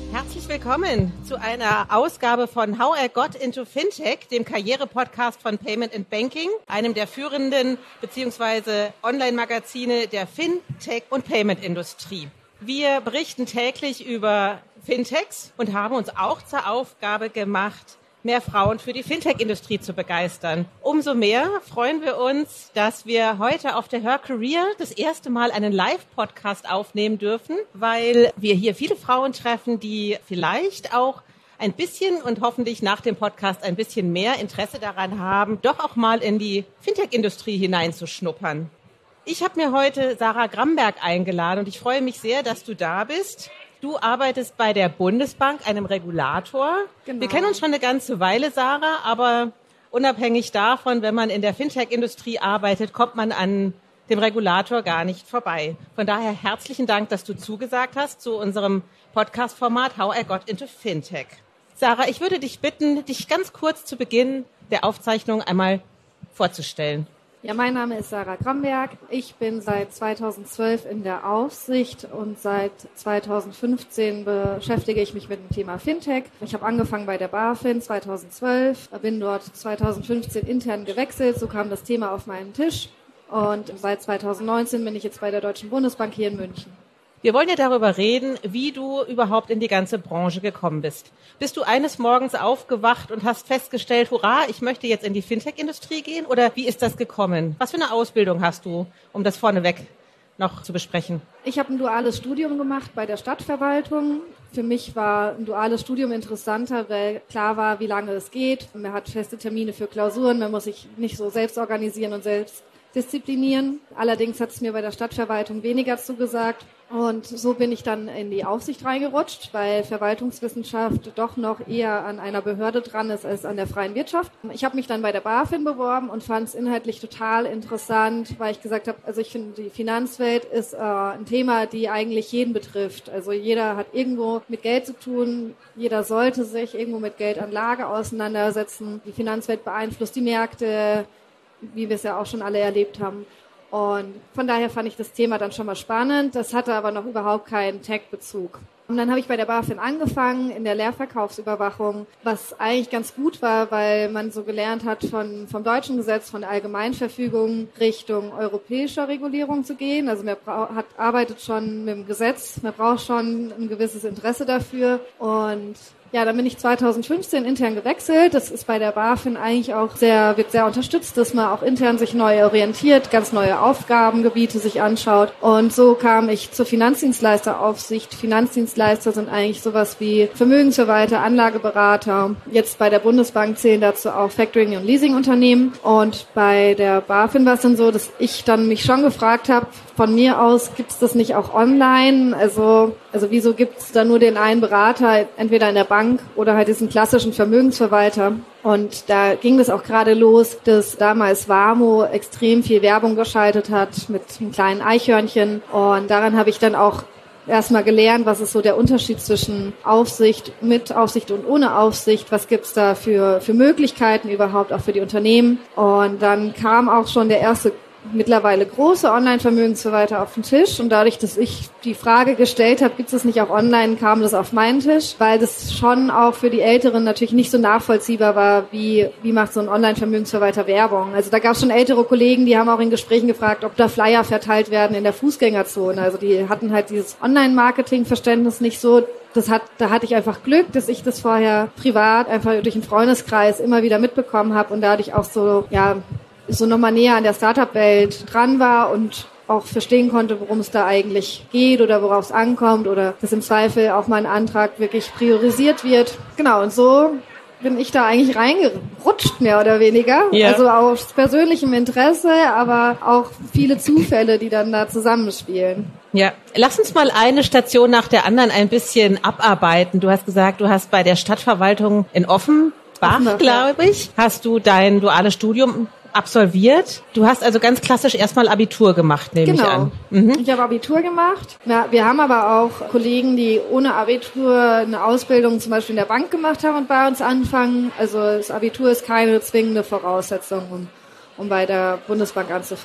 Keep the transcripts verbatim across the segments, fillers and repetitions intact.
Herzlich willkommen zu einer Ausgabe von How I Got into Fintech, dem Karriere-Podcast von Payment and Banking, einem der führenden bzw. Online-Magazine der Fintech- und Payment-Industrie. Wir berichten täglich über Fintechs und haben uns auch zur Aufgabe gemacht, mehr Frauen für die Fintech-Industrie zu begeistern. Umso mehr freuen wir uns, dass wir heute auf der Her Career das erste Mal einen Live-Podcast aufnehmen dürfen, weil wir hier viele Frauen treffen, die vielleicht auch ein bisschen und hoffentlich nach dem Podcast ein bisschen mehr Interesse daran haben, doch auch mal in die Fintech-Industrie hineinzuschnuppern. Ich habe mir heute Sarah Gramberg eingeladen und ich freue mich sehr, dass du da bist. Du arbeitest bei der Bundesbank, einem Regulator. Genau. Wir kennen uns schon eine ganze Weile, Sarah, aber unabhängig davon, wenn man in der Fintech-Industrie arbeitet, kommt man an dem Regulator gar nicht vorbei. Von daher herzlichen Dank, dass du zugesagt hast zu unserem Podcast-Format How I Got into Fintech. Sarah, ich würde dich bitten, dich ganz kurz zu Beginn der Aufzeichnung einmal vorzustellen. Ja, mein Name ist Sarah Gramberg. Ich bin seit zweitausendzwölf in der Aufsicht und seit zweitausendfünfzehn beschäftige ich mich mit dem Thema Fintech. Ich habe angefangen bei der BaFin zweitausendzwölf, bin dort zweitausendfünfzehn intern gewechselt, so kam das Thema auf meinen Tisch und seit zweitausendneunzehn bin ich jetzt bei der Deutschen Bundesbank hier in München. Wir wollen ja darüber reden, wie du überhaupt in die ganze Branche gekommen bist. Bist du eines Morgens aufgewacht und hast festgestellt, hurra, ich möchte jetzt in die Fintech-Industrie gehen? Oder wie ist das gekommen? Was für eine Ausbildung hast du, um das vorneweg noch zu besprechen? Ich habe ein duales Studium gemacht bei der Stadtverwaltung. Für mich war ein duales Studium interessanter, weil klar war, wie lange es geht. Man hat feste Termine für Klausuren, man muss sich nicht so selbst organisieren und selbst disziplinieren. Allerdings hat es mir bei der Stadtverwaltung weniger zugesagt. Und so bin ich dann in die Aufsicht reingerutscht, weil Verwaltungswissenschaft doch noch eher an einer Behörde dran ist als an der freien Wirtschaft. Ich habe mich dann bei der BaFin beworben und fand es inhaltlich total interessant, weil ich gesagt habe, also ich finde, die Finanzwelt ist äh, ein Thema, die eigentlich jeden betrifft. Also jeder hat irgendwo mit Geld zu tun, jeder sollte sich irgendwo mit Geldanlage auseinandersetzen. Die Finanzwelt beeinflusst die Märkte, wie wir es ja auch schon alle erlebt haben. Und von daher fand ich das Thema dann schon mal spannend. Das hatte aber noch überhaupt keinen Tech-Bezug. Und dann habe ich bei der BaFin angefangen in der Leerverkaufsüberwachung, was eigentlich ganz gut war, weil man so gelernt hat, von vom deutschen Gesetz, von der Allgemeinverfügung Richtung europäischer Regulierung zu gehen. Also man bra- hat, arbeitet schon mit dem Gesetz, man braucht schon ein gewisses Interesse dafür. Und ja, dann bin ich zweitausendfünfzehn intern gewechselt. Das ist bei der BaFin eigentlich auch sehr, wird sehr unterstützt, dass man auch intern sich neu orientiert, ganz neue Aufgabengebiete sich anschaut. Und so kam ich zur Finanzdienstleisteraufsicht. Finanzdienstleister sind eigentlich sowas wie Vermögensverwalter, Anlageberater. Jetzt bei der Bundesbank zählen dazu auch Factoring- und Leasingunternehmen. Und bei der BaFin war es dann so, dass ich dann mich schon gefragt habe, von mir aus gibt es das nicht auch online? Also, also wieso gibt es da nur den einen Berater, entweder in der Bank oder halt diesen klassischen Vermögensverwalter? Und da ging es auch gerade los, dass damals Warmo extrem viel Werbung geschaltet hat mit einem kleinen Eichhörnchen. Und daran habe ich dann auch erstmal gelernt, was ist so der Unterschied zwischen Aufsicht, mit Aufsicht und ohne Aufsicht. Was gibt's da für, für Möglichkeiten überhaupt auch für die Unternehmen? Und dann kam auch schon der erste mittlerweile große Online-Vermögensverwalter auf den Tisch und dadurch, dass ich die Frage gestellt habe, gibt es das nicht auch online, kam das auf meinen Tisch, weil das schon auch für die Älteren natürlich nicht so nachvollziehbar war, wie wie macht so ein Online-Vermögensverwalter Werbung. Also da gab es schon ältere Kollegen, die haben auch in Gesprächen gefragt, ob da Flyer verteilt werden in der Fußgängerzone. Also die hatten halt dieses Online-Marketing-Verständnis nicht so. Das hat, da hatte ich einfach Glück, dass ich das vorher privat einfach durch einen Freundeskreis immer wieder mitbekommen habe und dadurch auch so, ja, so nochmal näher an der Startup-Welt dran war und auch verstehen konnte, worum es da eigentlich geht oder worauf es ankommt oder dass im Zweifel auch mal ein Antrag wirklich priorisiert wird. Genau, und so bin ich da eigentlich reingerutscht, mehr oder weniger. Ja. Also aus persönlichem Interesse, aber auch viele Zufälle, die dann da zusammenspielen. Ja, lass uns mal eine Station nach der anderen ein bisschen abarbeiten. Du hast gesagt, du hast bei der Stadtverwaltung in Offenbach, glaube ich, hast du dein duales Studium absolviert. Du hast also ganz klassisch erstmal Abitur gemacht, nehme genau. ich an. Mhm. Ich habe Abitur gemacht. Ja, wir haben aber auch Kollegen, die ohne Abitur eine Ausbildung zum Beispiel in der Bank gemacht haben und bei uns anfangen. Also das Abitur ist keine zwingende Voraussetzung, um, um bei der Bundesbank anzufangen.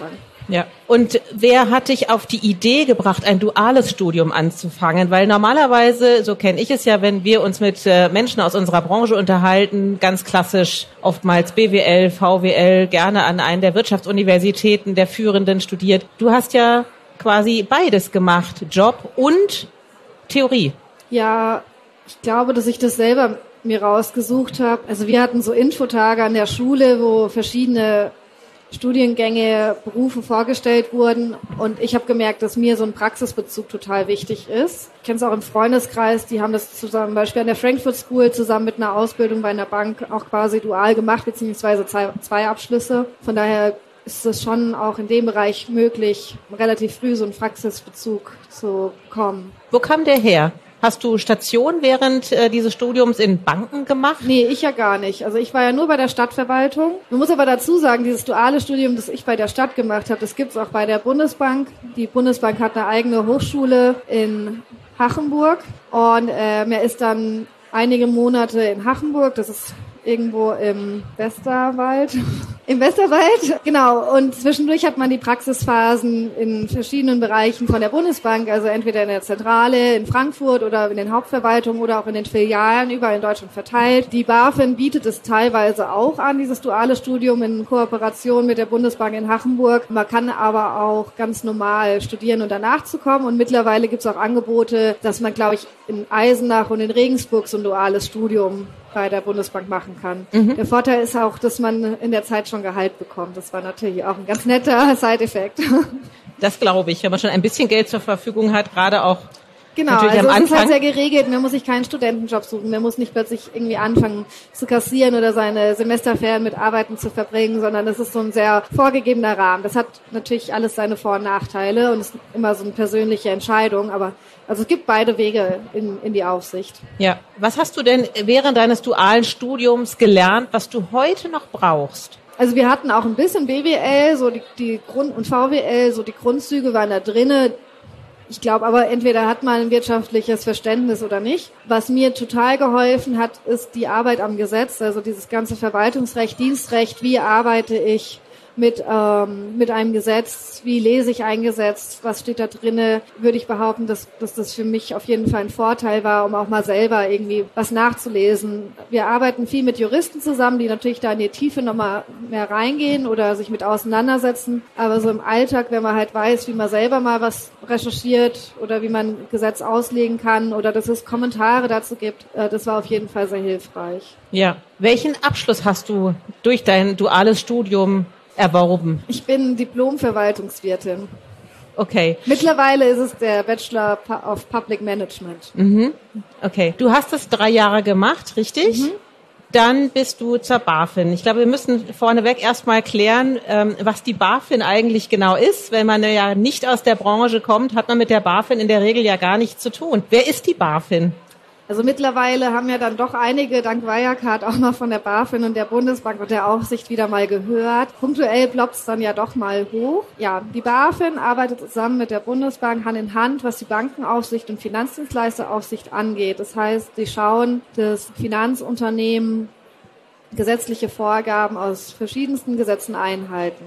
Ja. Und wer hat dich auf die Idee gebracht, ein duales Studium anzufangen? Weil normalerweise, so kenne ich es ja, wenn wir uns mit Menschen aus unserer Branche unterhalten, ganz klassisch oftmals B W L, V W L, gerne an einen der Wirtschaftsuniversitäten der Führenden studiert. Du hast ja quasi beides gemacht, Job und Theorie. Ja, ich glaube, dass ich das selber mir rausgesucht habe. Also wir hatten so Infotage an der Schule, wo verschiedene Studiengänge, Berufe vorgestellt wurden und ich habe gemerkt, dass mir so ein Praxisbezug total wichtig ist. Ich kenne es auch im Freundeskreis, die haben das zusammen, zum Beispiel an der Frankfurt School zusammen mit einer Ausbildung bei einer Bank auch quasi dual gemacht, beziehungsweise zwei, zwei Abschlüsse. Von daher ist es schon auch in dem Bereich möglich, relativ früh so einen Praxisbezug zu bekommen. Wo kam der her? Hast du Station während äh, dieses Studiums in Banken gemacht? Nee, ich ja gar nicht. Also ich war ja nur bei der Stadtverwaltung. Man muss aber dazu sagen, dieses duale Studium, das ich bei der Stadt gemacht habe, das gibt's auch bei der Bundesbank. Die Bundesbank hat eine eigene Hochschule in Hachenburg und äh, er ist dann einige Monate in Hachenburg, das ist irgendwo im Westerwald. Im Westerwald, genau. Und zwischendurch hat man die Praxisphasen in verschiedenen Bereichen von der Bundesbank, also entweder in der Zentrale in Frankfurt oder in den Hauptverwaltungen oder auch in den Filialen überall in Deutschland verteilt. Die BaFin bietet es teilweise auch an, dieses duale Studium in Kooperation mit der Bundesbank in Hachenburg. Man kann aber auch ganz normal studieren und danach zu kommen. Und mittlerweile gibt es auch Angebote, dass man, glaube ich, in Eisenach und in Regensburg so ein duales Studium bei der Bundesbank machen kann. Mhm. Der Vorteil ist auch, dass man in der Zeit schon Gehalt bekommt. Das war natürlich auch ein ganz netter Side-Effekt. Das glaube ich, wenn man schon ein bisschen Geld zur Verfügung hat, gerade auch genau, natürlich also am Anfang. Es ist halt sehr geregelt. Man muss sich keinen Studentenjob suchen. Man muss nicht plötzlich irgendwie anfangen zu kassieren oder seine Semesterferien mit Arbeiten zu verbringen, sondern es ist so ein sehr vorgegebener Rahmen. Das hat natürlich alles seine Vor- und Nachteile und ist immer so eine persönliche Entscheidung, aber also es gibt beide Wege in, in die Aufsicht. Ja. Was hast du denn während deines dualen Studiums gelernt, was du heute noch brauchst? Also wir hatten auch ein bisschen B W L, so die, die Grund- und V W L, so die Grundzüge waren da drinne. Ich glaube aber, entweder hat man ein wirtschaftliches Verständnis oder nicht. Was mir total geholfen hat, ist die Arbeit am Gesetz, also dieses ganze Verwaltungsrecht, Dienstrecht, wie arbeite ich mit ähm, mit einem Gesetz, wie lese ich ein Gesetz, was steht da drinne, würde ich behaupten, dass, dass das für mich auf jeden Fall ein Vorteil war, um auch mal selber irgendwie was nachzulesen. Wir arbeiten viel mit Juristen zusammen, die natürlich da in die Tiefe nochmal mehr reingehen oder sich mit auseinandersetzen, aber so im Alltag, wenn man halt weiß, wie man selber mal was recherchiert oder wie man Gesetz auslegen kann oder dass es Kommentare dazu gibt, äh, das war auf jeden Fall sehr hilfreich. Ja. Welchen Abschluss hast du durch dein duales Studium erworben? Ich bin Diplom-Verwaltungswirtin. Okay. Mittlerweile ist es der Bachelor of Public Management. Mhm. Okay. Du hast es drei Jahre gemacht, richtig? Mhm. Dann bist du zur BaFin. Ich glaube, wir müssen vorneweg erstmal klären, ähm, was die BaFin eigentlich genau ist. Wenn man ja nicht aus der Branche kommt, hat man mit der BaFin in der Regel ja gar nichts zu tun. Wer ist die BaFin? Also mittlerweile haben ja dann doch einige dank Wirecard auch mal von der BaFin und der Bundesbank und der Aufsicht wieder mal gehört. Punktuell ploppt es dann ja doch mal hoch. Ja, die BaFin arbeitet zusammen mit der Bundesbank Hand in Hand, was die Bankenaufsicht und Finanzdienstleisteraufsicht angeht. Das heißt, sie schauen, dass Finanzunternehmen gesetzliche Vorgaben aus verschiedensten Gesetzen einhalten.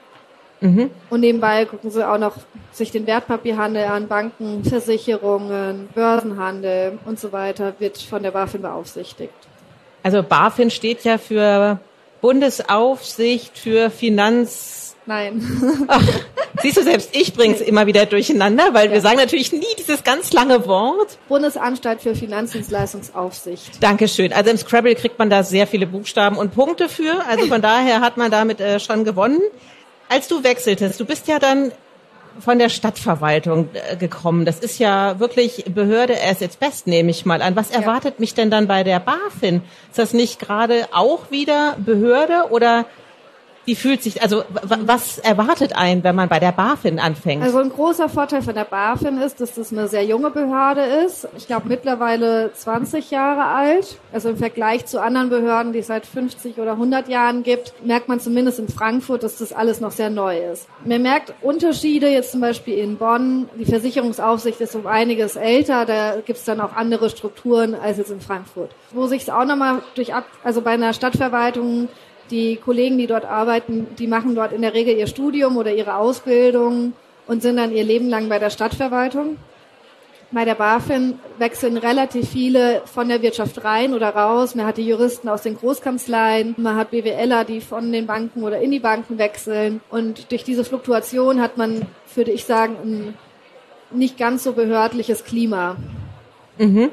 Mhm. Und nebenbei gucken sie auch noch sich den Wertpapierhandel an, Banken, Versicherungen, Börsenhandel und so weiter, wird von der BaFin beaufsichtigt. Also BaFin steht ja für Bundesaufsicht für Finanz... Nein. Ach, siehst du, selbst ich bring's immer wieder durcheinander, weil ja. wir sagen natürlich nie dieses ganz lange Wort. Bundesanstalt für Finanzdienstleistungsaufsicht. Dankeschön. Also im Scrabble kriegt man da sehr viele Buchstaben und Punkte für. Also von daher hat man damit äh, schon gewonnen. Als du wechseltest, du bist ja dann von der Stadtverwaltung äh, gekommen. Das ist ja wirklich Behörde as its best, nehme ich mal an. Was erwartet ja. mich denn dann bei der BaFin? Ist das nicht gerade auch wieder Behörde oder wie fühlt sich, also w- was erwartet einen, wenn man bei der BaFin anfängt? Also ein großer Vorteil von der BaFin ist, dass das eine sehr junge Behörde ist. Ich glaube mittlerweile zwanzig Jahre alt. Also im Vergleich zu anderen Behörden, die es seit fünfzig oder hundert Jahren gibt, merkt man zumindest in Frankfurt, dass das alles noch sehr neu ist. Man merkt Unterschiede jetzt zum Beispiel in Bonn. Die Versicherungsaufsicht ist um einiges älter. Da gibt es dann auch andere Strukturen als jetzt in Frankfurt. Wo sich es auch nochmal durch, ab, also bei einer Stadtverwaltung Die Kollegen, die dort arbeiten, die machen dort in der Regel ihr Studium oder ihre Ausbildung und sind dann ihr Leben lang bei der Stadtverwaltung. Bei der BaFin wechseln relativ viele von der Wirtschaft rein oder raus. Man hat die Juristen aus den Großkanzleien, man hat BWLer, die von den Banken oder in die Banken wechseln. Und durch diese Fluktuation hat man, würde ich sagen, ein nicht ganz so behördliches Klima. Mhm.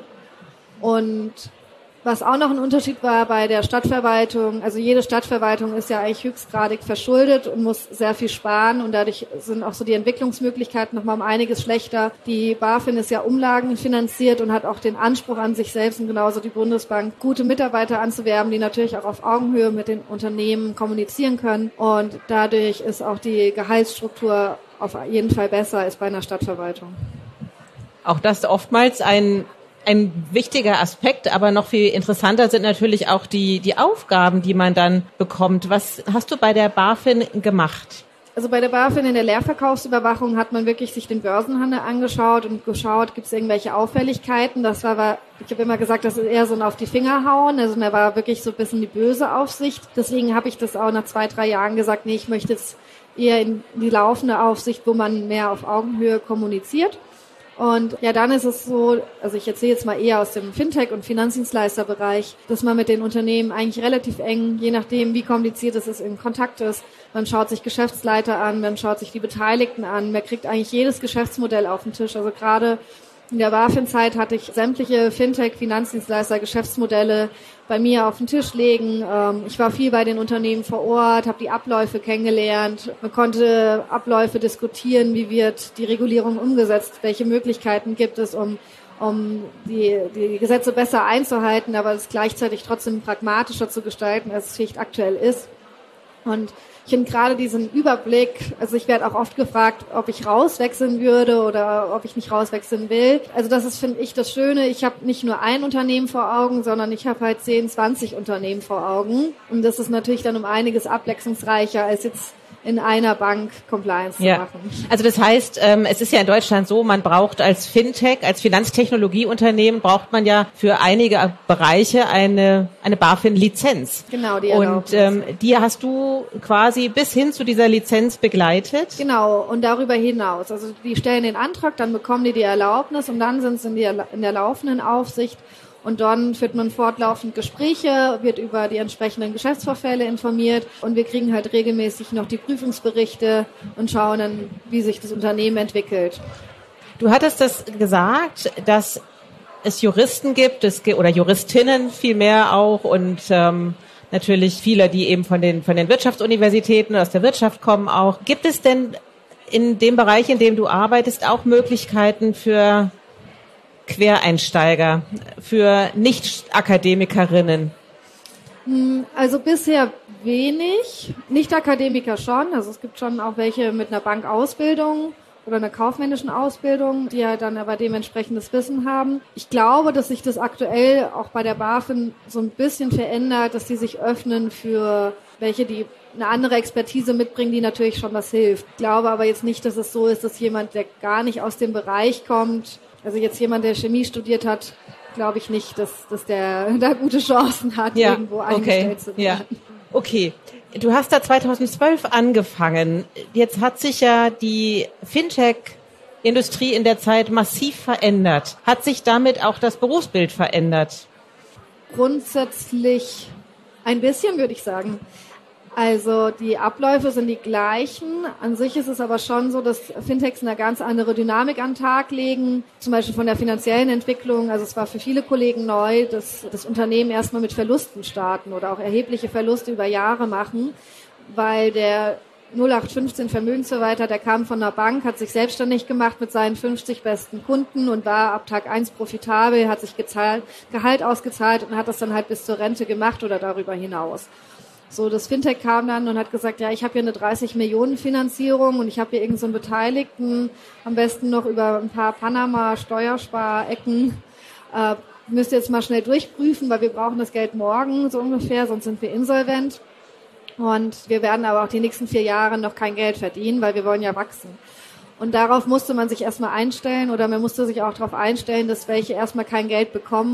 Und was auch noch ein Unterschied war bei der Stadtverwaltung, also jede Stadtverwaltung ist ja eigentlich höchstgradig verschuldet und muss sehr viel sparen und dadurch sind auch so die Entwicklungsmöglichkeiten nochmal um einiges schlechter. Die BaFin ist ja umlagenfinanziert und hat auch den Anspruch an sich selbst und genauso die Bundesbank, gute Mitarbeiter anzuwerben, die natürlich auch auf Augenhöhe mit den Unternehmen kommunizieren können und dadurch ist auch die Gehaltsstruktur auf jeden Fall besser als bei einer Stadtverwaltung. Auch das oftmals ein Ein wichtiger Aspekt, aber noch viel interessanter sind natürlich auch die, die Aufgaben, die man dann bekommt. Was hast du bei der BaFin gemacht? Also bei der BaFin in der Leerverkaufsüberwachung hat man wirklich sich den Börsenhandel angeschaut und geschaut, gibt es irgendwelche Auffälligkeiten. Das war, war ich habe immer gesagt, das ist eher so ein auf die Finger hauen. Also mir war wirklich so ein bisschen die böse Aufsicht. Deswegen habe ich das auch nach zwei, drei Jahren gesagt, nee, ich möchte jetzt eher in die laufende Aufsicht, wo man mehr auf Augenhöhe kommuniziert. Und ja, dann ist es so, also ich erzähle jetzt mal eher aus dem Fintech- und Finanzdienstleisterbereich, dass man mit den Unternehmen eigentlich relativ eng, je nachdem wie kompliziert es ist, in Kontakt ist. Man schaut sich Geschäftsleiter an, man schaut sich die Beteiligten an, man kriegt eigentlich jedes Geschäftsmodell auf den Tisch. Also gerade in der BaFin-Zeit hatte ich sämtliche Fintech, Finanzdienstleister, Geschäftsmodelle bei mir auf den Tisch legen. Ich war viel bei den Unternehmen vor Ort, habe die Abläufe kennengelernt. Man konnte Abläufe diskutieren, wie wird die Regulierung umgesetzt, welche Möglichkeiten gibt es, um um die, die Gesetze besser einzuhalten, aber es gleichzeitig trotzdem pragmatischer zu gestalten, als es vielleicht aktuell ist. Und ich finde gerade diesen Überblick, also ich werde auch oft gefragt, ob ich rauswechseln würde oder ob ich nicht rauswechseln will. Also das ist, finde ich, das Schöne. Ich habe nicht nur ein Unternehmen vor Augen, sondern ich habe halt zehn, zwanzig Unternehmen vor Augen. Und das ist natürlich dann um einiges abwechslungsreicher als jetzt in einer Bank Compliance ja. zu machen. Also das heißt, ähm, es ist ja in Deutschland so, man braucht als Fintech, als Finanztechnologieunternehmen, braucht man ja für einige Bereiche eine eine BaFin-Lizenz. Genau, die Erlaubnis. Und ähm, die hast du quasi bis hin zu dieser Lizenz begleitet? Genau, und darüber hinaus. Also die stellen den Antrag, dann bekommen die die Erlaubnis und dann sind sie in, die, in der laufenden Aufsicht. Und dann führt man fortlaufend Gespräche, wird über die entsprechenden Geschäftsvorfälle informiert und wir kriegen halt regelmäßig noch die Prüfungsberichte und schauen dann, wie sich das Unternehmen entwickelt. Du hattest das gesagt, dass es Juristen gibt, es gibt, oder Juristinnen vielmehr auch und ähm, natürlich viele, die eben von den von den Wirtschaftsuniversitäten aus der Wirtschaft kommen auch. Gibt es denn in dem Bereich, in dem du arbeitest, auch Möglichkeiten für Quereinsteiger, für Nicht-Akademikerinnen? Also bisher wenig. Nicht-Akademiker schon. Also es gibt schon auch welche mit einer Bankausbildung oder einer kaufmännischen Ausbildung, die ja dann aber dementsprechendes Wissen haben. Ich glaube, dass sich das aktuell auch bei der BaFin so ein bisschen verändert, dass die sich öffnen für welche, die eine andere Expertise mitbringen, die natürlich schon was hilft. Ich glaube aber jetzt nicht, dass es so ist, dass jemand, der gar nicht aus dem Bereich kommt, also jetzt jemand, der Chemie studiert hat, glaube ich nicht, dass, dass der da gute Chancen hat, ja, irgendwo eingestellt okay. zu werden. Ja. Okay, du hast da zweitausendzwölf angefangen. Jetzt hat sich ja die Fintech-Industrie in der Zeit massiv verändert. Hat sich damit auch das Berufsbild verändert? Grundsätzlich ein bisschen, würde ich sagen. Also die Abläufe sind die gleichen. An sich ist es aber schon so, dass Fintechs eine ganz andere Dynamik an den Tag legen. Zum Beispiel von der finanziellen Entwicklung. Also es war für viele Kollegen neu, dass das Unternehmen erstmal mit Verlusten starten oder auch erhebliche Verluste über Jahre machen, weil der null acht fünfzehn Vermögensverwalter, der kam von einer Bank, hat sich selbstständig gemacht mit seinen fünfzig besten Kunden und war ab Tag eins profitabel, hat sich gezahlt, Gehalt ausgezahlt und hat das dann halt bis zur Rente gemacht oder darüber hinaus. So, das Fintech kam dann und hat gesagt, ja, ich habe hier eine dreißig Millionen Finanzierung und ich habe hier irgendeinen so einen Beteiligten, am besten noch über ein paar Panama-Steuersparecken. Äh, müsst ihr jetzt mal schnell durchprüfen, weil wir brauchen das Geld morgen, so ungefähr, sonst sind wir insolvent. Und wir werden aber auch die nächsten vier Jahre noch kein Geld verdienen, weil wir wollen ja wachsen. Und darauf musste man sich erstmal einstellen oder man musste sich auch darauf einstellen, dass welche erstmal kein Geld bekommen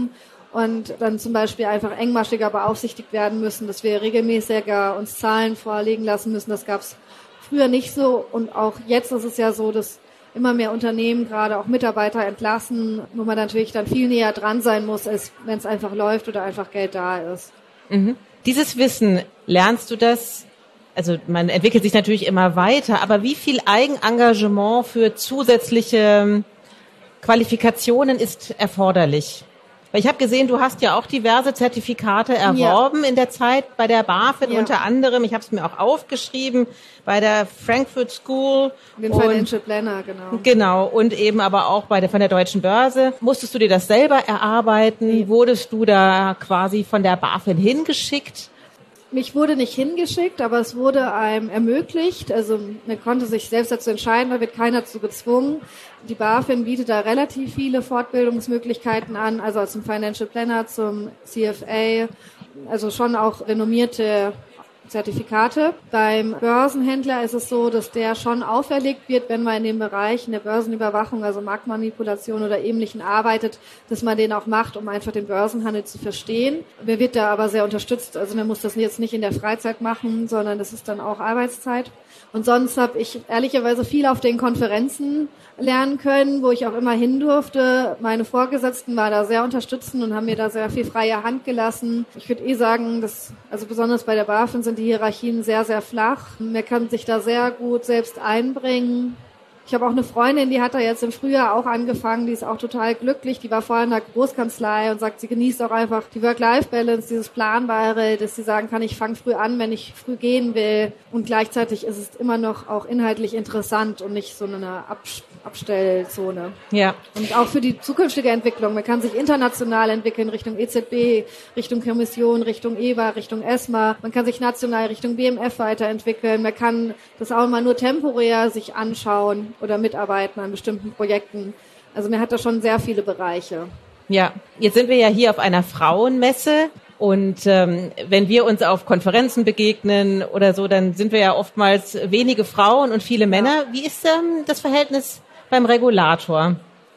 und dann zum Beispiel einfach engmaschiger beaufsichtigt werden müssen, dass wir regelmäßiger uns Zahlen vorlegen lassen müssen. Das gab es früher nicht so und auch jetzt ist es ja so, dass immer mehr Unternehmen gerade auch Mitarbeiter entlassen, wo man natürlich dann viel näher dran sein muss, als wenn es einfach läuft oder einfach Geld da ist. Mhm. Dieses Wissen, lernst du das? Also man entwickelt sich natürlich immer weiter, aber wie viel Eigenengagement für zusätzliche Qualifikationen ist erforderlich? Weil ich habe gesehen, du hast ja auch diverse Zertifikate erworben ja. in der Zeit bei der BaFin, ja. unter anderem, ich habe es mir auch aufgeschrieben, bei der Frankfurt School. Den Financial Planner, genau. Genau, und eben aber auch bei der, von der Deutschen Börse. Musstest du dir das selber erarbeiten? Ja. Wurdest du da quasi von der BaFin hingeschickt? Mich wurde nicht hingeschickt, aber es wurde einem ermöglicht. Also man konnte sich selbst dazu entscheiden, da wird keiner zu gezwungen. Die BaFin bietet da relativ viele Fortbildungsmöglichkeiten an, also zum Financial Planner, zum C F A, also schon auch renommierte Zertifikate. Beim Börsenhändler ist es so, dass der schon auferlegt wird, wenn man in dem Bereich in der Börsenüberwachung, also Marktmanipulation oder Ähnlichem arbeitet, dass man den auch macht, um einfach den Börsenhandel zu verstehen. Wer wird da aber sehr unterstützt. Also man muss das jetzt nicht in der Freizeit machen, sondern das ist dann auch Arbeitszeit. Und sonst habe ich ehrlicherweise viel auf den Konferenzen lernen können, wo ich auch immer hin durfte. Meine Vorgesetzten waren da sehr unterstützend und haben mir da sehr viel freie Hand gelassen. Ich würde eh sagen, dass, also besonders bei der BaFin sind die Hierarchien sehr, sehr flach. Man kann sich da sehr gut selbst einbringen. Ich habe auch eine Freundin, die hat da jetzt im Frühjahr auch angefangen, die ist auch total glücklich, die war vorher in der Großkanzlei und sagt, sie genießt auch einfach die Work-Life-Balance, dieses Planbare, dass sie sagen kann, ich fange früh an, wenn ich früh gehen will und gleichzeitig ist es immer noch auch inhaltlich interessant und nicht so eine Abs- Abstellzone. Ja. Und auch für die zukünftige Entwicklung, man kann sich international entwickeln, Richtung E Z B, Richtung Kommission, Richtung E B A, Richtung ESMA, man kann sich national Richtung B M F weiterentwickeln, man kann das auch mal nur temporär sich anschauen oder mitarbeiten an bestimmten Projekten. Also man hat da schon sehr viele Bereiche. Ja, jetzt sind wir ja hier auf einer Frauenmesse und ähm, wenn wir uns auf Konferenzen begegnen oder so, dann sind wir ja oftmals wenige Frauen und viele Männer. Wie ist ähm, das Verhältnis beim Regulator?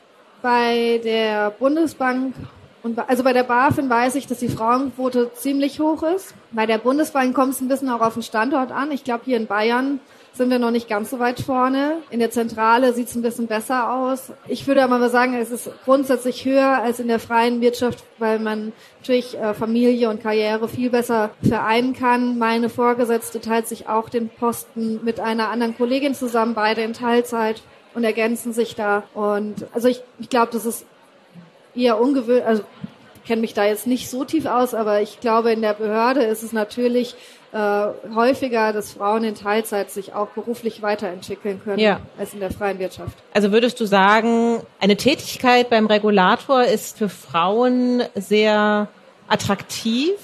Bei der Bundesbank und also bei der BaFin weiß ich, dass die Frauenquote ziemlich hoch ist. Bei der Bundesbank kommt es ein bisschen auch auf den Standort an. Ich glaube, hier in Bayern sind wir noch nicht ganz so weit vorne. In der Zentrale sieht es ein bisschen besser aus. Ich würde aber mal sagen, es ist grundsätzlich höher als in der freien Wirtschaft, weil man natürlich äh, Familie und Karriere viel besser vereinen kann. Meine Vorgesetzte teilt sich auch den Posten mit einer anderen Kollegin zusammen, beide in Teilzeit und ergänzen sich da. Und also ich, ich glaube, das ist eher ungewöhnlich. Also ich kenne mich da jetzt nicht so tief aus, aber ich glaube, in der Behörde ist es natürlich äh, häufiger, dass Frauen in Teilzeit sich auch beruflich weiterentwickeln können, ja, als in der freien Wirtschaft. Also würdest du sagen, eine Tätigkeit beim Regulator ist für Frauen sehr attraktiv?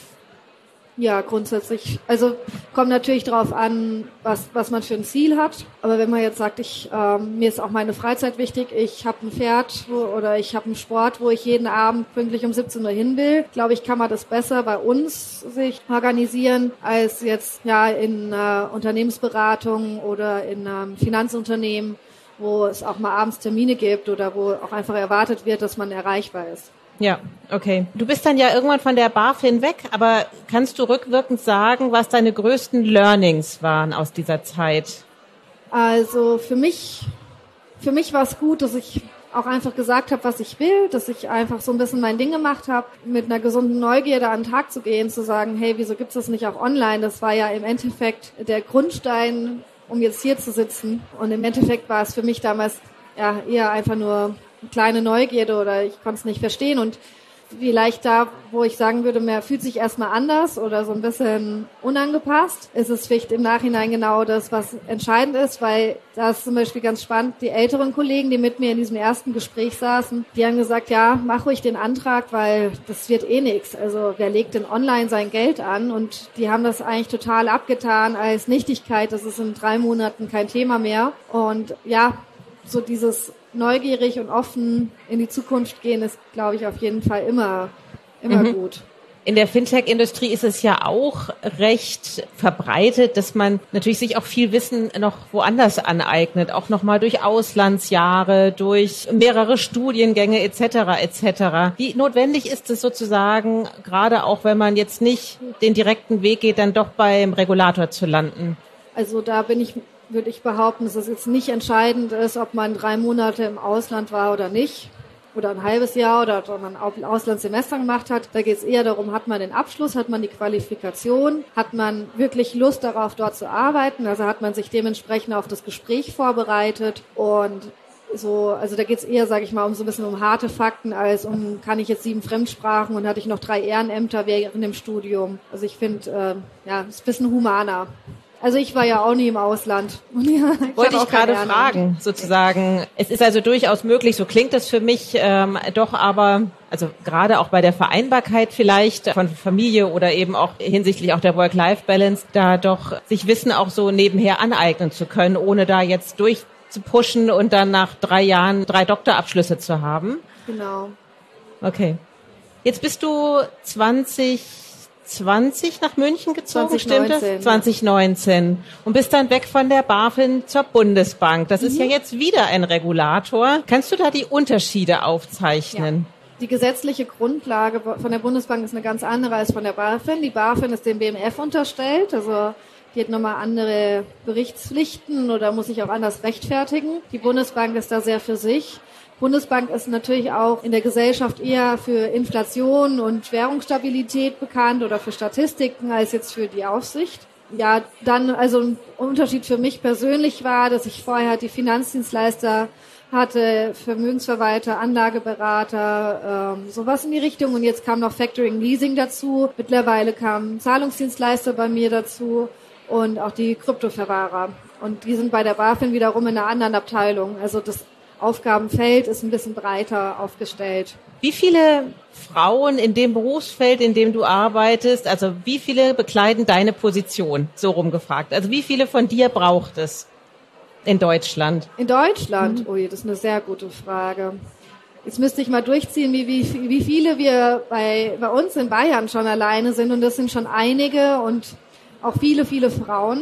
Ja, grundsätzlich. Also kommt natürlich darauf an, was was man für ein Ziel hat. Aber wenn man jetzt sagt, ich ähm, mir ist auch meine Freizeit wichtig, ich habe ein Pferd wo, oder ich habe einen Sport, wo ich jeden Abend pünktlich um siebzehn Uhr hin will, glaube ich, kann man das besser bei uns sich organisieren als jetzt ja in äh, Unternehmensberatung oder in ähm, Finanzunternehmen, wo es auch mal abends Termine gibt oder wo auch einfach erwartet wird, dass man erreichbar ist. Ja, okay. Du bist dann ja irgendwann von der BaFin weg, aber kannst du rückwirkend sagen, was deine größten Learnings waren aus dieser Zeit? Also für mich, für mich war es gut, dass ich auch einfach gesagt habe, was ich will, dass ich einfach so ein bisschen mein Ding gemacht habe, mit einer gesunden Neugierde an den Tag zu gehen, zu sagen, hey, wieso gibt's das nicht auch online? Das war ja im Endeffekt der Grundstein, um jetzt hier zu sitzen. Und im Endeffekt war es für mich damals ja eher einfach nur eine kleine Neugierde oder ich konnte es nicht verstehen und vielleicht da, wo ich sagen würde, man fühlt sich erstmal anders oder so ein bisschen unangepasst, ist es vielleicht im Nachhinein genau das, was entscheidend ist, weil da ist zum Beispiel ganz spannend, die älteren Kollegen, die mit mir in diesem ersten Gespräch saßen, die haben gesagt, ja, mach ruhig den Antrag, weil das wird eh nichts. Also wer legt denn online sein Geld an? Und die haben das eigentlich total abgetan als Nichtigkeit, das ist in drei Monaten kein Thema mehr. Und ja, so dieses neugierig und offen in die Zukunft gehen ist, glaube ich, auf jeden Fall immer, immer mhm. gut. In der Fintech-Industrie ist es ja auch recht verbreitet, dass man natürlich sich auch viel Wissen noch woanders aneignet, auch nochmal durch Auslandsjahre, durch mehrere Studiengänge et cetera et cetera. Wie notwendig ist es sozusagen, gerade auch wenn man jetzt nicht den direkten Weg geht, dann doch beim Regulator zu landen? Also da bin ich, würde ich behaupten, dass es jetzt nicht entscheidend ist, ob man drei Monate im Ausland war oder nicht. Oder ein halbes Jahr oder ob man ein Auslandssemester gemacht hat. Da geht es eher darum, hat man den Abschluss, hat man die Qualifikation, hat man wirklich Lust darauf, dort zu arbeiten, also hat man sich dementsprechend auf das Gespräch vorbereitet und so, also da geht es eher, sage ich mal, um so ein bisschen um harte Fakten, als um, kann ich jetzt sieben Fremdsprachen und hatte ich noch drei Ehrenämter während dem Studium. Also ich finde, äh, ja, ist ein bisschen humaner. Also ich war ja auch nie im Ausland. Ja, ich Wollte ich gerade fragen, sozusagen. Es ist also durchaus möglich, so klingt es für mich, ähm, doch aber, also gerade auch bei der Vereinbarkeit vielleicht von Familie oder eben auch hinsichtlich auch der Work-Life-Balance, da doch sich Wissen auch so nebenher aneignen zu können, ohne da jetzt durchzupushen und dann nach drei Jahren drei Doktorabschlüsse zu haben. Genau. Okay. Jetzt bist du zwanzig zwanzig nach München gezogen, zwanzig neunzehn, stimmt das? zwanzig neunzehn. Und bist dann weg von der BaFin zur Bundesbank. Das mhm. ist ja jetzt wieder ein Regulator. Kannst du da die Unterschiede aufzeichnen? Ja. Die gesetzliche Grundlage von der Bundesbank ist eine ganz andere als von der BaFin. Die BaFin ist dem B M F unterstellt, also die hat nochmal andere Berichtspflichten oder muss sich auch anders rechtfertigen. Die Bundesbank ist da sehr für sich. Bundesbank ist natürlich auch in der Gesellschaft eher für Inflation und Währungsstabilität bekannt oder für Statistiken als jetzt für die Aufsicht. Ja, dann also ein Unterschied für mich persönlich war, dass ich vorher die Finanzdienstleister hatte, Vermögensverwalter, Anlageberater, ähm, sowas in die Richtung. Und jetzt kam noch Factoring Leasing dazu. Mittlerweile kamen Zahlungsdienstleister bei mir dazu und auch die Kryptoverwahrer. Und die sind bei der BaFin wiederum in einer anderen Abteilung. Also das Aufgabenfeld ist ein bisschen breiter aufgestellt. Wie viele Frauen in dem Berufsfeld, in dem du arbeitest, also wie viele bekleiden deine Position, so rumgefragt? Also wie viele von dir braucht es in Deutschland? In Deutschland? Mhm. Oh je, das ist eine sehr gute Frage. Jetzt müsste ich mal durchziehen, wie, wie, wie viele wir bei, bei uns in Bayern schon alleine sind. Und das sind schon einige und auch viele, viele Frauen.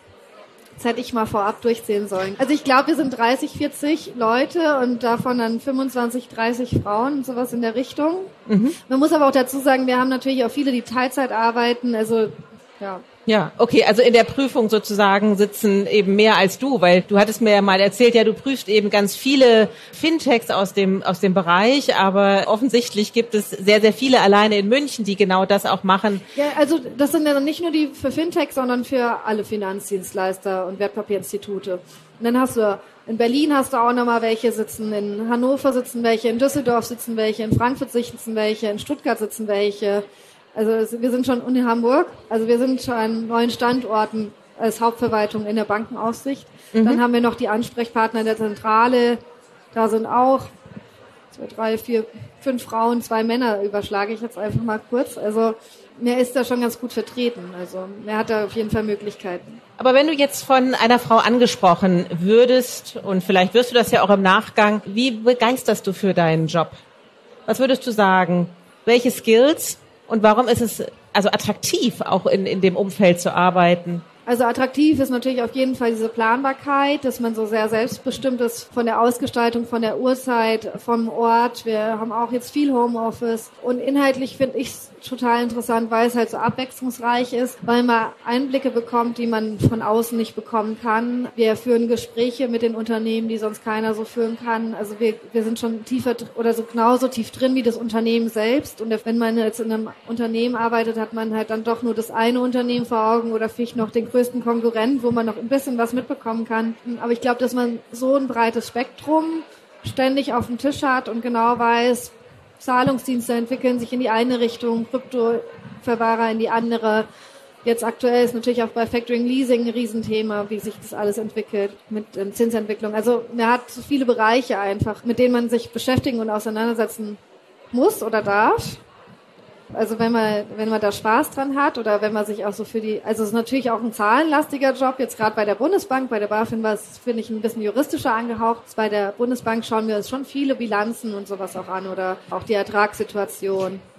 Das hätte ich mal vorab durchzählen sollen. Also ich glaube, wir sind dreißig, vierzig Leute und davon dann fünfundzwanzig, dreißig Frauen und sowas in der Richtung. Mhm. Man muss aber auch dazu sagen, wir haben natürlich auch viele, die Teilzeit arbeiten. Also ja. Ja, okay, also in der Prüfung sozusagen sitzen eben mehr als du, weil du hattest mir ja mal erzählt, ja, du prüfst eben ganz viele Fintechs aus dem aus dem Bereich, aber offensichtlich gibt es sehr, sehr viele alleine in München, die genau das auch machen. Ja, also das sind ja nicht nur die für Fintech, sondern für alle Finanzdienstleister und Wertpapierinstitute. Und dann hast du in Berlin hast du auch nochmal welche sitzen, in Hannover sitzen welche, in Düsseldorf sitzen welche, in Frankfurt sitzen welche, in Stuttgart sitzen welche. Also wir sind schon in Hamburg, also wir sind schon an neuen Standorten als Hauptverwaltung in der Bankenaufsicht. Mhm. Dann haben wir noch die Ansprechpartner in der Zentrale, da sind auch zwei, drei, vier, fünf Frauen, zwei Männer, überschlage ich jetzt einfach mal kurz. Also mehr ist da schon ganz gut vertreten, also mehr hat da auf jeden Fall Möglichkeiten. Aber wenn du jetzt von einer Frau angesprochen würdest, und vielleicht wirst du das ja auch im Nachgang, wie begeisterst du für deinen Job? Was würdest du sagen? Welche Skills? Und warum ist es also attraktiv, auch in, in dem Umfeld zu arbeiten? Also attraktiv ist natürlich auf jeden Fall diese Planbarkeit, dass man so sehr selbstbestimmt ist von der Ausgestaltung, von der Uhrzeit, vom Ort. Wir haben auch jetzt viel Homeoffice. Und inhaltlich finde ich es total interessant, weil es halt so abwechslungsreich ist, weil man Einblicke bekommt, die man von außen nicht bekommen kann. Wir führen Gespräche mit den Unternehmen, die sonst keiner so führen kann. Also wir, wir sind schon tiefer oder so genauso tief drin wie das Unternehmen selbst. Und wenn man jetzt in einem Unternehmen arbeitet, hat man halt dann doch nur das eine Unternehmen vor Augen oder vielleicht noch den größten Konkurrent, wo man noch ein bisschen was mitbekommen kann. Aber ich glaube, dass man so ein breites Spektrum ständig auf dem Tisch hat und genau weiß, Zahlungsdienste entwickeln sich in die eine Richtung, Kryptoverwahrer in die andere. Jetzt aktuell ist natürlich auch bei Factoring Leasing ein Riesenthema, wie sich das alles entwickelt mit ähm, Zinsentwicklung. Also man hat so viele Bereiche einfach, mit denen man sich beschäftigen und auseinandersetzen muss oder darf. Also wenn man wenn man da Spaß dran hat oder wenn man sich auch so für die, also es ist natürlich auch ein zahlenlastiger Job, jetzt gerade bei der Bundesbank, bei der BaFin war es, finde ich, ein bisschen juristischer angehaucht. Bei der Bundesbank schauen wir uns schon viele Bilanzen und sowas auch an oder auch die Ertragssituation.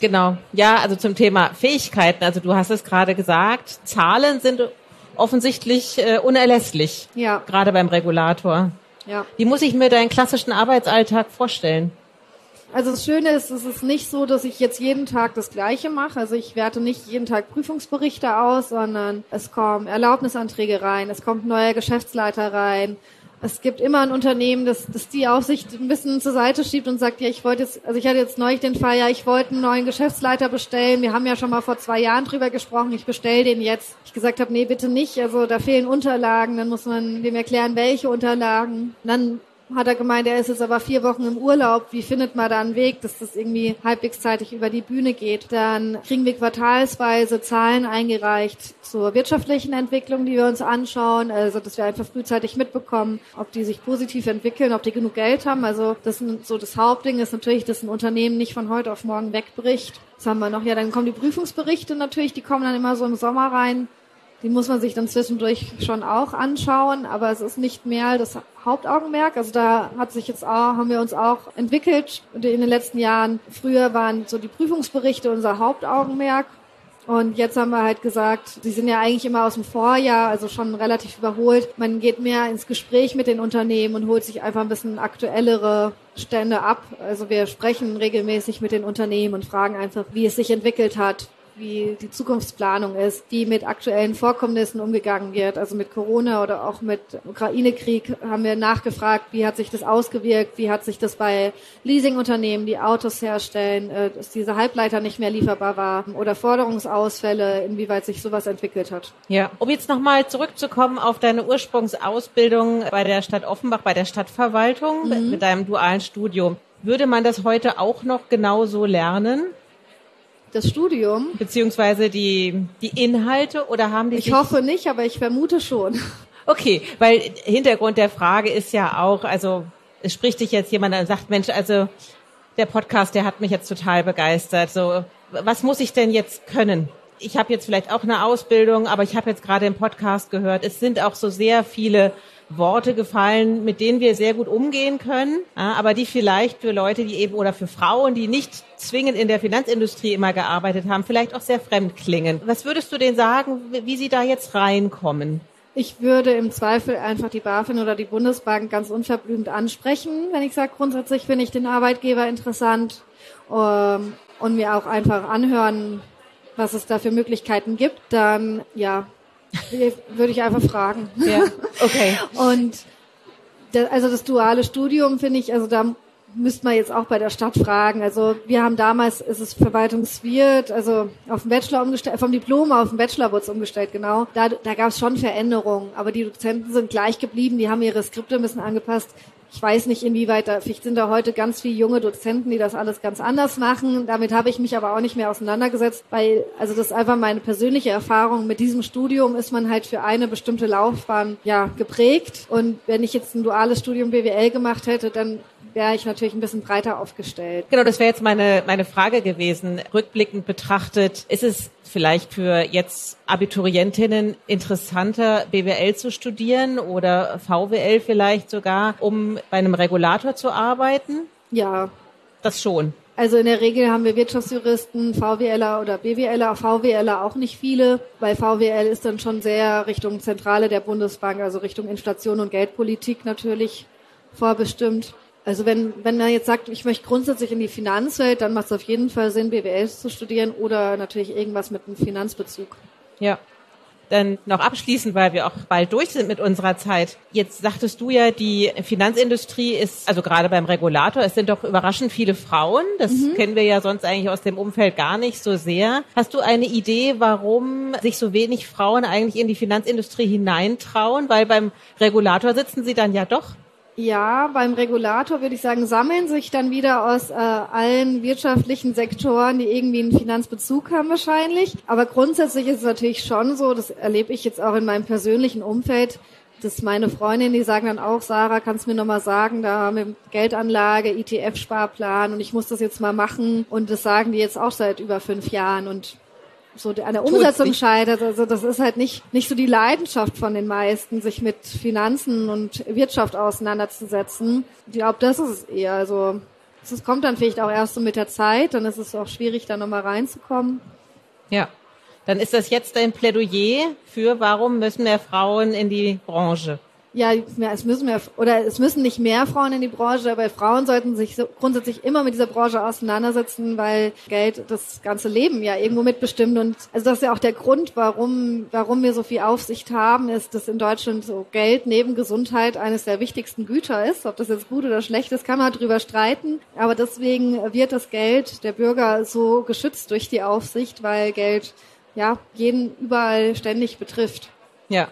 Genau. Ja, also zum Thema Fähigkeiten. Also du hast es gerade gesagt, Zahlen sind offensichtlich äh, unerlässlich. Ja. Gerade beim Regulator. Ja. Wie muss ich mir deinen klassischen Arbeitsalltag vorstellen? Also das Schöne ist, es ist nicht so, dass ich jetzt jeden Tag das Gleiche mache. Also ich werte nicht jeden Tag Prüfungsberichte aus, sondern es kommen Erlaubnisanträge rein, es kommt ein neuer Geschäftsleiter rein. Es gibt immer ein Unternehmen, das, das die Aufsicht ein bisschen zur Seite schiebt und sagt, ja, ich wollte jetzt, also ich hatte jetzt neulich den Fall, ja, ich wollte einen neuen Geschäftsleiter bestellen. Wir haben ja schon mal vor zwei Jahren drüber gesprochen, ich bestelle den jetzt. Ich gesagt habe, nee, bitte nicht, also da fehlen Unterlagen, dann muss man dem erklären, welche Unterlagen. Und dann hat er gemeint, er ist jetzt aber vier Wochen im Urlaub. Wie findet man da einen Weg, dass das irgendwie halbwegs zeitig über die Bühne geht? Dann kriegen wir quartalsweise Zahlen eingereicht zur wirtschaftlichen Entwicklung, die wir uns anschauen. Also, dass wir einfach frühzeitig mitbekommen, ob die sich positiv entwickeln, ob die genug Geld haben. Also, das ist so das Hauptding ist natürlich, dass ein Unternehmen nicht von heute auf morgen wegbricht. Was haben wir noch? Ja, dann kommen die Prüfungsberichte natürlich, die kommen dann immer so im Sommer rein. Die muss man sich dann zwischendurch schon auch anschauen, aber es ist nicht mehr das Hauptaugenmerk. Also da hat sich jetzt auch, haben wir uns auch entwickelt in den letzten Jahren. Früher waren so die Prüfungsberichte unser Hauptaugenmerk. Und jetzt haben wir halt gesagt, die sind ja eigentlich immer aus dem Vorjahr, also schon relativ überholt. Man geht mehr ins Gespräch mit den Unternehmen und holt sich einfach ein bisschen aktuellere Stände ab. Also wir sprechen regelmäßig mit den Unternehmen und fragen einfach, wie es sich entwickelt hat, wie die Zukunftsplanung ist, wie mit aktuellen Vorkommnissen umgegangen wird. Also mit Corona oder auch mit Ukraine-Krieg haben wir nachgefragt, wie hat sich das ausgewirkt, wie hat sich das bei Leasingunternehmen, die Autos herstellen, dass diese Halbleiter nicht mehr lieferbar war oder Forderungsausfälle, inwieweit sich sowas entwickelt hat. Ja, um jetzt nochmal zurückzukommen auf deine Ursprungsausbildung bei der Stadt Offenbach, bei der Stadtverwaltung, mhm. mit deinem dualen Studium. Würde man das heute auch noch genauso lernen? Das Studium? Beziehungsweise die, die Inhalte oder haben die Ich hoffe nicht, aber ich vermute schon. Okay, weil Hintergrund der Frage ist ja auch, also es spricht dich jetzt jemand an und sagt, Mensch, also der Podcast, der hat mich jetzt total begeistert. So, was muss ich denn jetzt können? Ich habe jetzt vielleicht auch eine Ausbildung, aber ich habe jetzt gerade im Podcast gehört, es sind auch so sehr viele Worte gefallen, mit denen wir sehr gut umgehen können, aber die vielleicht für Leute, die eben oder für Frauen, die nicht zwingend in der Finanzindustrie immer gearbeitet haben, vielleicht auch sehr fremd klingen. Was würdest du denen sagen, wie sie da jetzt reinkommen? Ich würde im Zweifel einfach die BaFin oder die Bundesbank ganz unverblümt ansprechen, wenn ich sage, grundsätzlich finde ich den Arbeitgeber interessant ähm, und mir auch einfach anhören, was es da für Möglichkeiten gibt. Dann, ja, würde ich einfach fragen. Ja, okay. Und das, also das duale Studium finde ich, also da müsste man jetzt auch bei der Stadt fragen. Also wir haben damals, ist es Verwaltungswirt, also auf den Bachelor umgestellt, vom Diplom auf den Bachelor wurde es umgestellt, genau. Da, da gab es schon Veränderungen, aber die Dozenten sind gleich geblieben, die haben ihre Skripte ein bisschen angepasst. Ich weiß nicht, inwieweit da, vielleicht sind da heute ganz viele junge Dozenten, die das alles ganz anders machen. Damit habe ich mich aber auch nicht mehr auseinandergesetzt, weil, also das ist einfach meine persönliche Erfahrung. Mit diesem Studium ist man halt für eine bestimmte Laufbahn, ja, geprägt. Und wenn ich jetzt ein duales Studium B W L gemacht hätte, dann wäre ich natürlich ein bisschen breiter aufgestellt. Genau, das wäre jetzt meine, meine Frage gewesen. Rückblickend betrachtet, ist es vielleicht für jetzt Abiturientinnen interessanter, B W L zu studieren oder V W L vielleicht sogar, um bei einem Regulator zu arbeiten? Ja. Das schon. Also in der Regel haben wir Wirtschaftsjuristen, VWLer oder BWLer, VWLer auch nicht viele, weil V W L ist dann schon sehr Richtung Zentrale der Bundesbank, also Richtung Inflation und Geldpolitik natürlich vorbestimmt. Also wenn wenn man jetzt sagt, ich möchte grundsätzlich in die Finanzwelt, dann macht es auf jeden Fall Sinn, B W L zu studieren oder natürlich irgendwas mit einem Finanzbezug. Ja. Dann noch abschließend, weil wir auch bald durch sind mit unserer Zeit. Jetzt sagtest du ja, die Finanzindustrie ist, also gerade beim Regulator, es sind doch überraschend viele Frauen. Das mhm. kennen wir ja sonst eigentlich aus dem Umfeld gar nicht so sehr. Hast du eine Idee, warum sich so wenig Frauen eigentlich in die Finanzindustrie hineintrauen? Weil beim Regulator sitzen sie dann ja doch. Ja, beim Regulator würde ich sagen, sammeln sich dann wieder aus äh, allen wirtschaftlichen Sektoren, die irgendwie einen Finanzbezug haben wahrscheinlich. Aber grundsätzlich ist es natürlich schon so, das erlebe ich jetzt auch in meinem persönlichen Umfeld, dass meine Freundinnen, die sagen dann auch, Sarah, kannst du mir nochmal sagen, da haben wir Geldanlage, E T F-Sparplan und ich muss das jetzt mal machen. Und das sagen die jetzt auch seit über fünf Jahren und so an der Umsetzung scheitert. Also das ist halt nicht nicht so die Leidenschaft von den meisten, sich mit Finanzen und Wirtschaft auseinanderzusetzen. Ich glaube, das ist es eher. Also Es kommt dann vielleicht auch erst so mit der Zeit, dann ist es auch schwierig, da nochmal reinzukommen. Ja, dann ist das jetzt dein Plädoyer für, warum müssen mehr Frauen in die Branche? Ja, es müssen mehr, oder es müssen nicht mehr Frauen in die Branche, aber Frauen sollten sich so grundsätzlich immer mit dieser Branche auseinandersetzen, weil Geld das ganze Leben ja irgendwo mitbestimmt. Und also das ist ja auch der Grund, warum, warum wir so viel Aufsicht haben, ist, dass in Deutschland so Geld neben Gesundheit eines der wichtigsten Güter ist. Ob das jetzt gut oder schlecht ist, kann man drüber streiten. Aber deswegen wird das Geld der Bürger so geschützt durch die Aufsicht, weil Geld, ja, jeden überall ständig betrifft. Ja.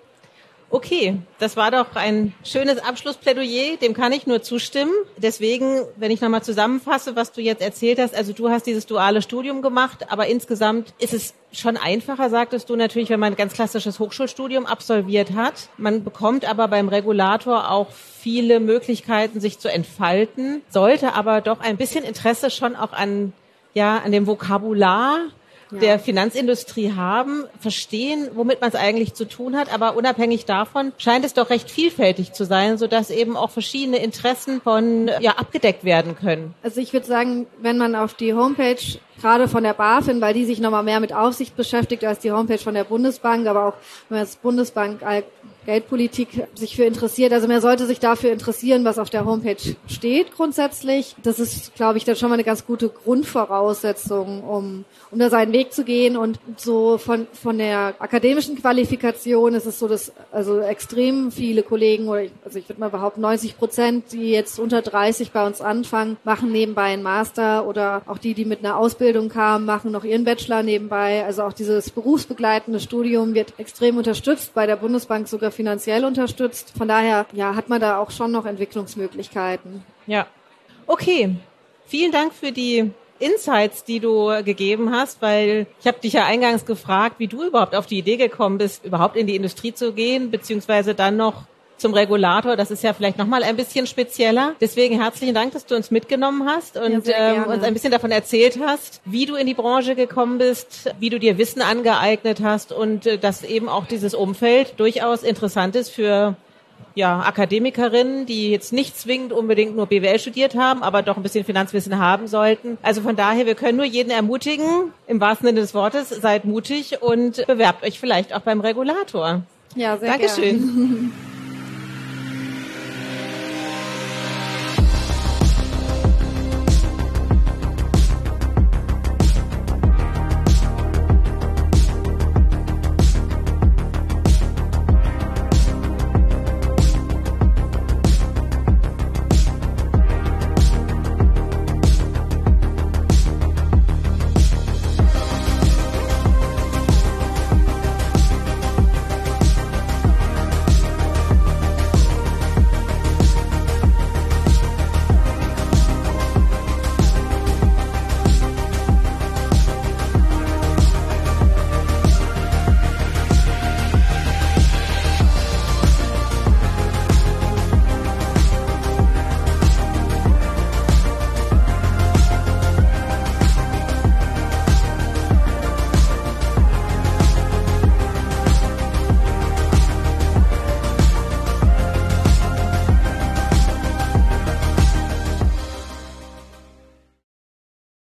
Okay, das war doch ein schönes Abschlussplädoyer, dem kann ich nur zustimmen. Deswegen, wenn ich nochmal zusammenfasse, was du jetzt erzählt hast, also du hast dieses duale Studium gemacht, aber insgesamt ist es schon einfacher, sagtest du natürlich, wenn man ein ganz klassisches Hochschulstudium absolviert hat. Man bekommt aber beim Regulator auch viele Möglichkeiten, sich zu entfalten, sollte aber doch ein bisschen Interesse schon auch an, ja, an dem Vokabular Ja. der Finanzindustrie haben, verstehen, womit man es eigentlich zu tun hat, aber unabhängig davon scheint es doch recht vielfältig zu sein, sodass eben auch verschiedene Interessen von ja abgedeckt werden können. Also ich würde sagen, wenn man auf die Homepage gerade von der BaFin, weil die sich nochmal mehr mit Aufsicht beschäftigt als die Homepage von der Bundesbank, aber auch wenn man jetzt Bundesbank Geldpolitik sich für interessiert. Also man sollte sich dafür interessieren, was auf der Homepage steht grundsätzlich. Das ist, glaube ich, dann schon mal eine ganz gute Grundvoraussetzung, um um da seinen Weg zu gehen. Und so von von der akademischen Qualifikation ist es so, dass also extrem viele Kollegen, oder ich, also ich würde mal behaupten, neunzig Prozent, die jetzt unter dreißig bei uns anfangen, machen nebenbei einen Master, oder auch die, die mit einer Ausbildung kamen, machen noch ihren Bachelor nebenbei. Also auch dieses berufsbegleitende Studium wird extrem unterstützt, bei der Bundesbank sogar finanziell unterstützt. Von daher, ja, hat man da auch schon noch Entwicklungsmöglichkeiten. Ja. Okay. Vielen Dank für die Insights, die du gegeben hast, weil ich habe dich ja eingangs gefragt, wie du überhaupt auf die Idee gekommen bist, überhaupt in die Industrie zu gehen, beziehungsweise dann noch zum Regulator. Das ist ja vielleicht nochmal ein bisschen spezieller. Deswegen herzlichen Dank, dass du uns mitgenommen hast und ja, ähm, uns ein bisschen davon erzählt hast, wie du in die Branche gekommen bist, wie du dir Wissen angeeignet hast und äh, dass eben auch dieses Umfeld durchaus interessant ist für ja Akademikerinnen, die jetzt nicht zwingend unbedingt nur B W L studiert haben, aber doch ein bisschen Finanzwissen haben sollten. Also von daher, wir können nur jeden ermutigen, im wahrsten Sinne des Wortes, seid mutig und bewerbt euch vielleicht auch beim Regulator. Ja, sehr Dankeschön. Gern.